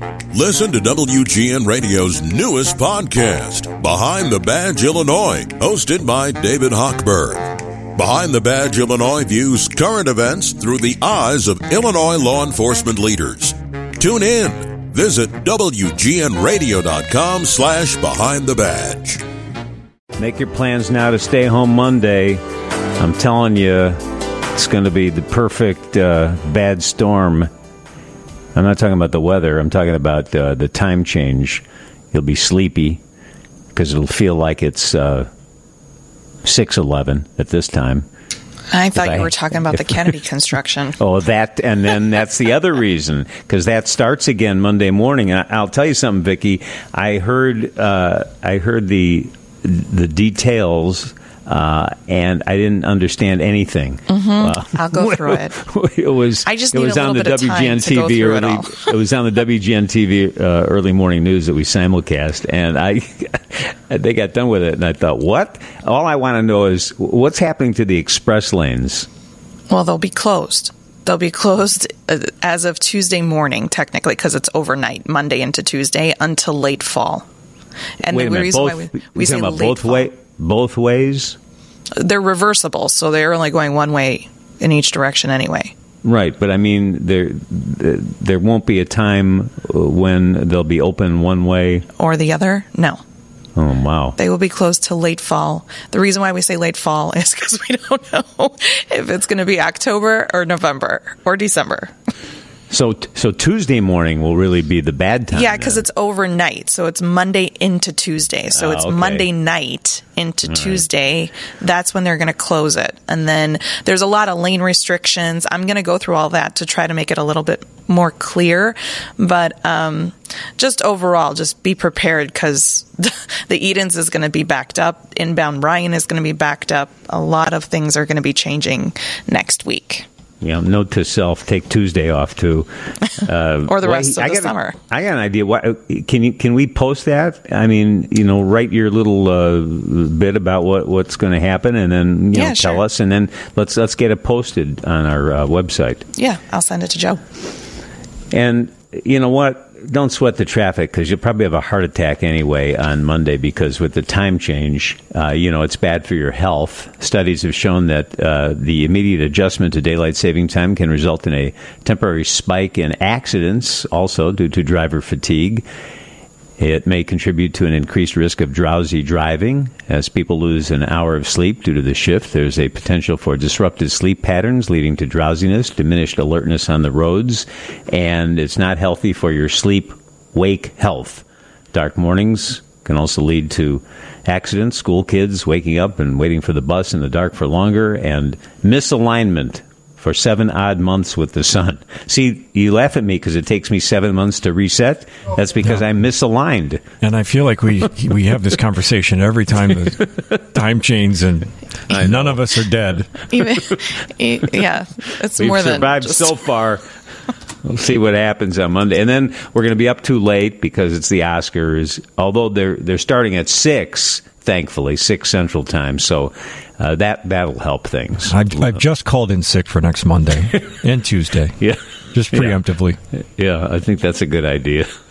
Listen to WGN Radio's newest podcast, Behind the Badge Illinois, hosted by David Hochberg. Behind the Badge Illinois views current events through the eyes of Illinois law enforcement leaders. Tune in. Visit WGNRadio.com/Behind the Badge. Make your plans now to stay home Monday. I'm telling you, it's going to be the perfect bad storm. I'm not talking about the weather. I'm talking about the time change. You'll be sleepy because it'll feel like it's 6:11 at this time. I thought you were talking about the Kennedy construction. Oh, that, and then that's the other reason, because that starts again Monday morning. And I'll tell you something, Vicki. I heard the details. And I didn't understand anything. Mm-hmm. I'll go through it. It was on the WGN TV early. It was on the WGN TV early morning news that we simulcast, and they got done with it, and I thought, what? All I want to know is what's happening to the express lanes. Well, they'll be closed. They'll be closed as of Tuesday morning, technically, because it's overnight, Monday into Tuesday, until late fall. And Wait a minute, reason why we say late fall. Both ways? They're reversible, so they're only going one way in each direction anyway. Right, but I mean, there won't be a time when they'll be open one way? Or the other? No. Oh, wow. They will be closed till late fall. The reason why we say late fall is because we don't know if it's going to be October or November or December. So Tuesday morning will really be the bad time. Yeah, because it's overnight. So it's Monday into Tuesday. So it's okay. Monday night into Tuesday. That's when they're going to close it. And then there's a lot of lane restrictions. I'm going to go through all that to try to make it a little bit more clear. But just overall, just be prepared because the Edens is going to be backed up. Inbound Ryan is going to be backed up. A lot of things are going to be changing next week. Yeah, note to self: take Tuesday off too, or the rest of the summer. I got an idea. Can we post that? I mean, write your little bit about what's going to happen, and then tell us, and then let's get it posted on our website. Yeah, I'll send it to Joe. And you know what? Don't sweat the traffic because you'll probably have a heart attack anyway on Monday because with the time change, it's bad for your health. Studies have shown that the immediate adjustment to daylight saving time can result in a temporary spike in accidents, also due to driver fatigue. It may contribute to an increased risk of drowsy driving. As people lose an hour of sleep due to the shift, there's a potential for disrupted sleep patterns leading to drowsiness, diminished alertness on the roads, and it's not healthy for your sleep-wake health. Dark mornings can also lead to accidents, school kids waking up and waiting for the bus in the dark for longer, and misalignment for 7 odd months with the sun. See, you laugh at me because it takes me 7 months to reset. That's because I'm misaligned. And I feel like we have this conversation every time the time changes, and none of us are dead. It's We've more than survived so far. We'll see what happens on Monday, and then we're going to be up too late because it's the Oscars. Although they're starting at 6, thankfully 6 Central Time. So. That'll help things. I've just called in sick for next Monday and Tuesday. Yeah, just preemptively. Yeah, I think that's a good idea.